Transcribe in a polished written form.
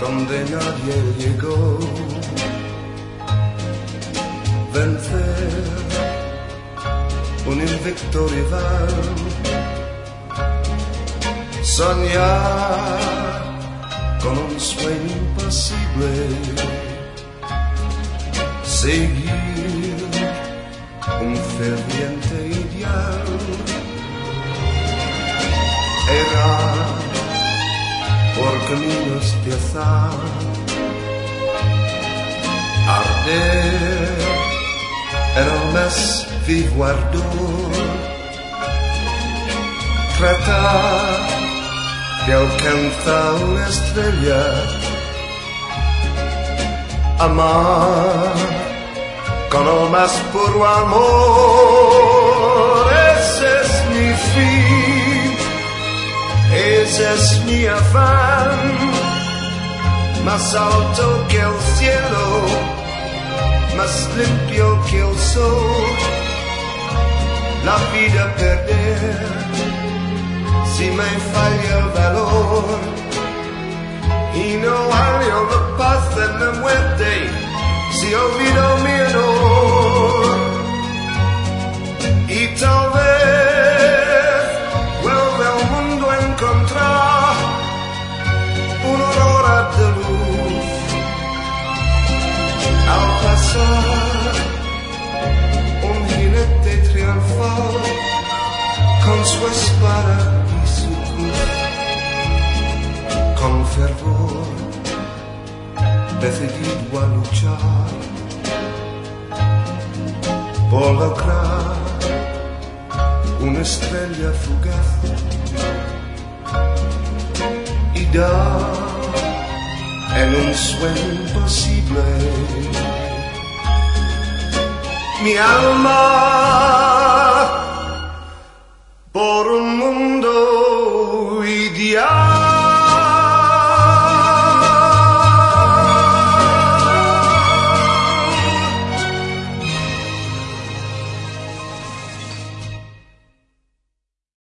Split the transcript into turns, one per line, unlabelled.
donde nadie llegó. Vencer un invicto rival, soñar con un sueño imposible, seguir un ferviente ideal, errar por caminos de azar, arder en el más vivo ardor, tratar de alcanzar una estrella, amar con el más puro amor. Ese es mi fin, ese es mi afán, más alto que el cielo, más limpio que el sol. La vida perder si me falla el valor, y no hallo la paz en la muerte si olvido mi honor. Y tal vez vuelve al mundo a encontrar una aurora de luz al pasar un jinete triunfal con su espada y su cruz, con fervor decidido a luchar por lograr una estrella fugaz y dar en un sueño imposible mi alma por un mundo ideal.